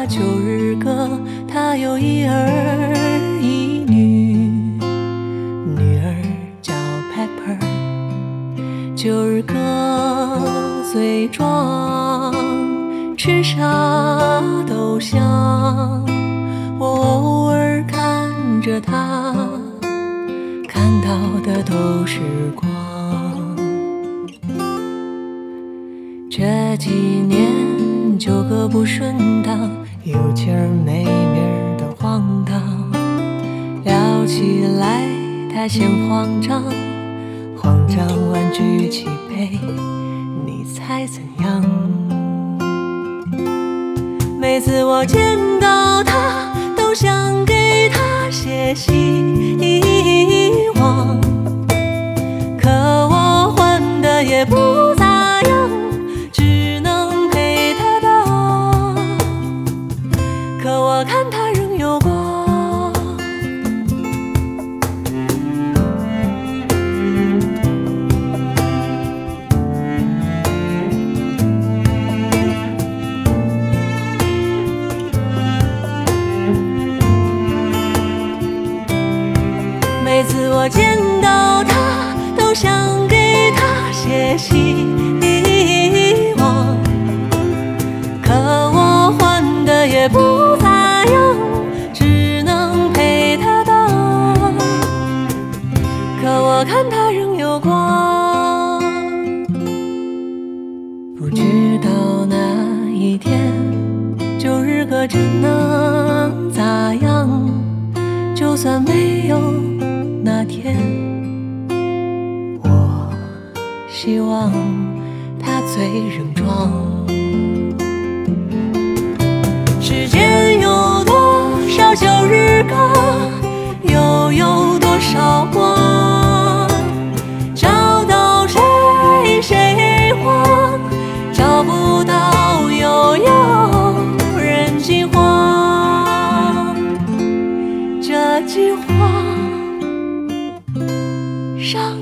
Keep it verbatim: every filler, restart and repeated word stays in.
旧日歌，他有一儿一女，女儿叫 Pepper。旧日歌最壮，吃啥都香。我偶尔看着他，看到的都是光。这几年旧歌不顺当，有情儿没名儿的荒唐。聊起来他嫌慌张，慌张完举起杯，你猜怎样？每次我见到他，都想给他写信遗忘，可我还的也不咋样，只能陪他到。可我看他仍有光。每次我见到他，都想给他写信遗忘，可我还的也不咋样，只能陪他到。可我看他仍有光。不知道那一天，旧日歌真能咋样？就算没有那天，我希望他嘴仍壮。世间有多少旧日歌，又有多少光？找到谁谁慌，找不到又有人惊慌。这句话伤